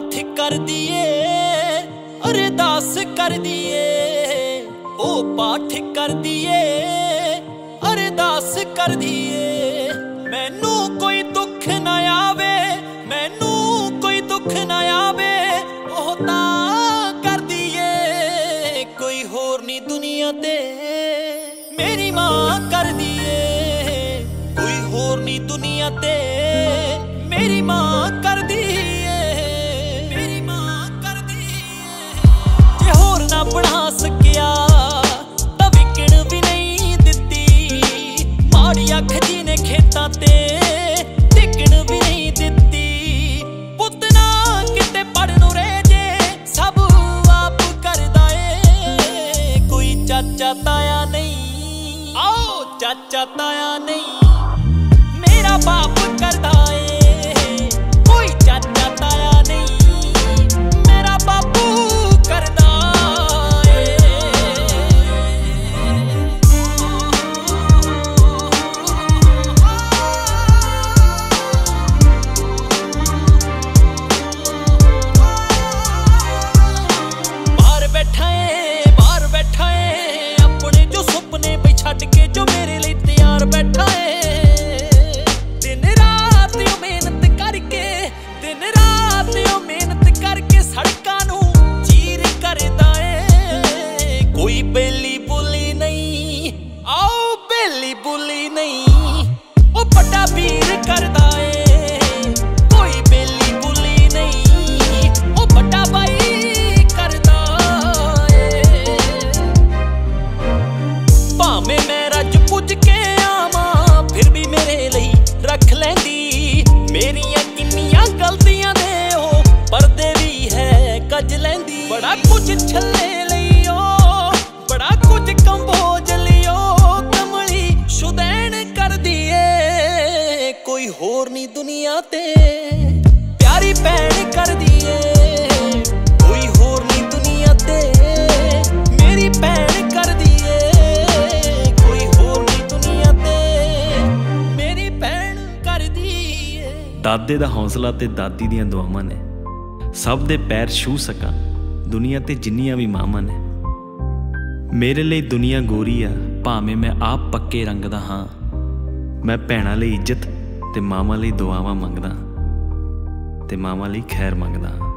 पाठ कर दिए अरदास कर दिए, ओ पाठ कर दिए अरदास कर दिए। मैनू कोई दुख ना आवे, मैनू कोई दुख ना आवे, ओह तां कर दिए कोई होर नी दुनिया ते मेरी मां कर दिए, कोई होर नी दुनिया ते मेरी मां कर दिए, मेरी मां कर दिए। जे होर ना बना सकिया तां विकण भी नहीं दित्ती, माड़ी अख जी ने खेतां ते टिकण भी नहीं दित्ती। पुत्त ना किते पढ़नों रह जे सब आप करदा ए, कोई चाचा ताया नहीं, आओ चाचा ताया नहीं, मेरा बाप करदा ए। बड़ा कुछ छले लियो, बड़ा कुछ कंबोज लियो, कमली शुदैन कर दिए कोई होर नी दुनिया ते प्यारी भैन कर दिए, कोई होर नी दुनिया ते मेरी भैन कर दिए, कोई होर नी दुनिया ते मेरी भैन कर दिए। दादे दा हौसला ते दादी दियां दुआवां ने सब दे पैर छू सकां दुनिया ते जिन्नियां भी मावां ने। मेरे लिए दुनिया गोरी आ भावें मैं आप पक्के रंग दा हाँ, मैं भैणां लई इज्जत ते मावां लई दुआवां मंगदा ते मावां लई खैर मंगदा।